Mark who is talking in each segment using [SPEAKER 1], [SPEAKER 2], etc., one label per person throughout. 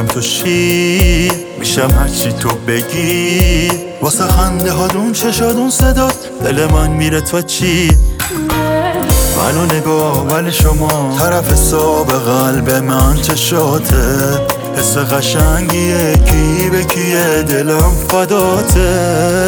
[SPEAKER 1] تو شی میشم هرچی تو بگی واسه خنده هادون چشادون صدات دل من میره تو چی منو نگاه ولی شما طرف حساب قلب من چشاته حس قشنگیه کی به کیه دلم فداته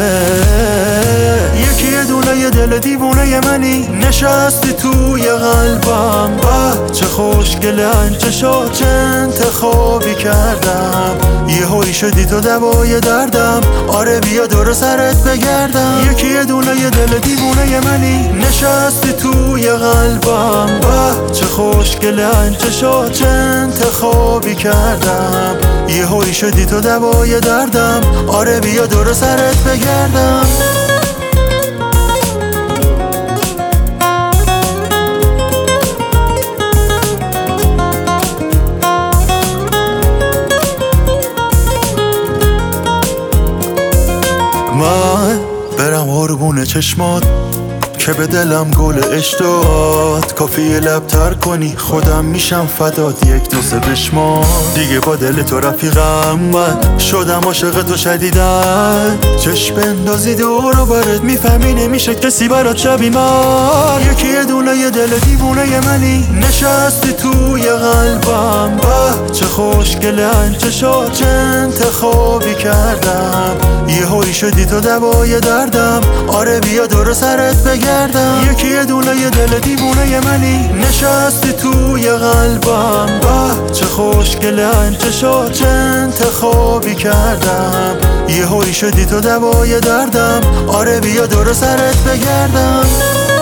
[SPEAKER 1] یکی دونه یه دل دیوونه منی نشستی توی قلبم چه خوشگلن چشا چه انتخابی کردم یه هایی شدی تو دوای دردم آره بیا دور سرت بگردم یکی دونه یه دل دیوونه منی نشستی توی قلبم چه خوشگلن چشا چه انتخابی کردم یه هایی شدی تو دوای دردم آره بیا دور سرت بگردم من برم قربون چشمات که به دلم گل عشق داد کافیه لبتر کنی خودم میشم فدات یک دو سه بشمار دیگه با دل تو رفیقم من شدم عاشق تو شدیدن چشم بندازی دور و برت میفهمی نمیشه کسی برات شبیه من یکی دونه یه دل دیوونه منی نشستی توی قلبم چه خوشگلن چشا چه انتخابی کردم یه هایی شدی تو دوای دردم آره بیا دور سرت بگردم یکی دونه یه دل دیوونه منی نشستی توی قلبم چه خوشگلن چشا چه انتخابی کردم یه هایی شدی تو دوای دردم آره بیا دور سرت بگردم